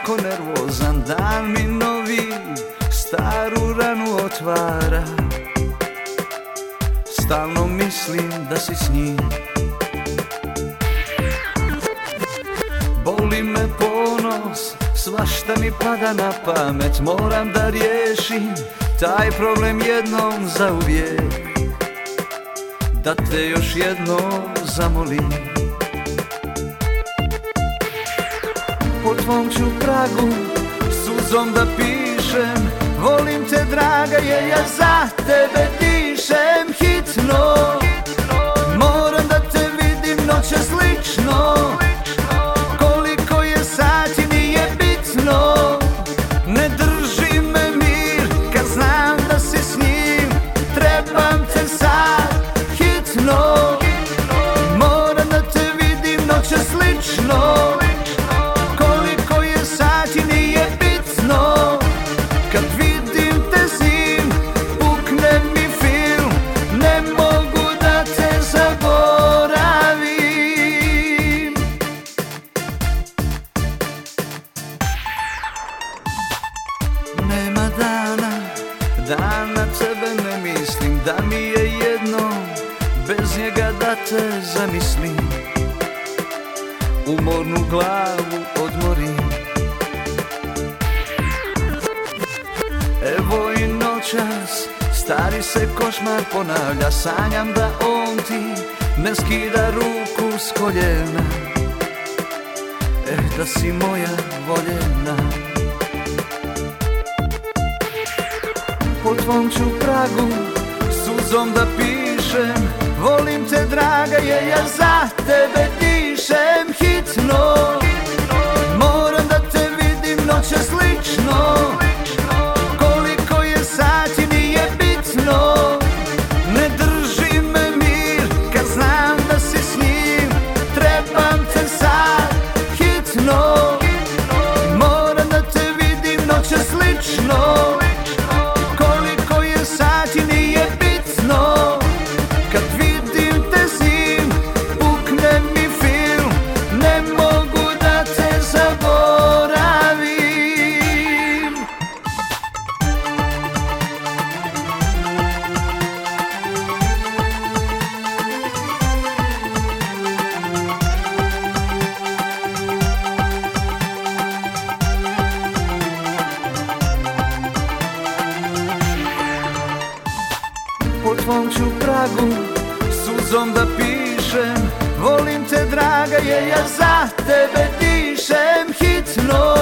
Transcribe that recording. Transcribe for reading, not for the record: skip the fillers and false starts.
jako nervozan, dan mi novi staru ranu otvara. Stalno mislim da si s njim, boli me ponos, svašta mi pada na pamet. Moram da riješim taj problem jednom zauvijek, da te još jednom zamolim. Po tvom ću pragu suzom da pišem, volim te draga jer ja za tebe dišem. Hitno moram da te vidim noćas slično, koliko je sati nije bitno. Ne drži me mir kad znam da si s njim, trebam te sad hitno. Moram da te vidim noćas slično, koliko je sati nije bitno. Kad vidim te s njim, pukne mi film, ne mogu da te zaboravim. Nema dana, dan na tebe ne mislim, da mi je jedno bez njega da te zamislim. Umornu glavu odmorim, evo i noćas stari se košmar ponavlja. Sanjam da on ti ne skida ruku s koljena, da si moja voljena. Po tvom ću pragu suzom da pišem, volim te draga jer ja za tebe dišem. Hitno moram da te vidim noćas slično, koliko je sati nije bitno. Ne drži me mir kad znam da si s njim, trebam te sad hitno. Moram da te vidim noćas slično, koliko je sati nije bitno. Kad vidim te s njim, pukne mi film, ne mogu da te zaboravim. Po tvom ću pragu suzom da pišem, volim te draga jer ja za tebe dišem. Hitno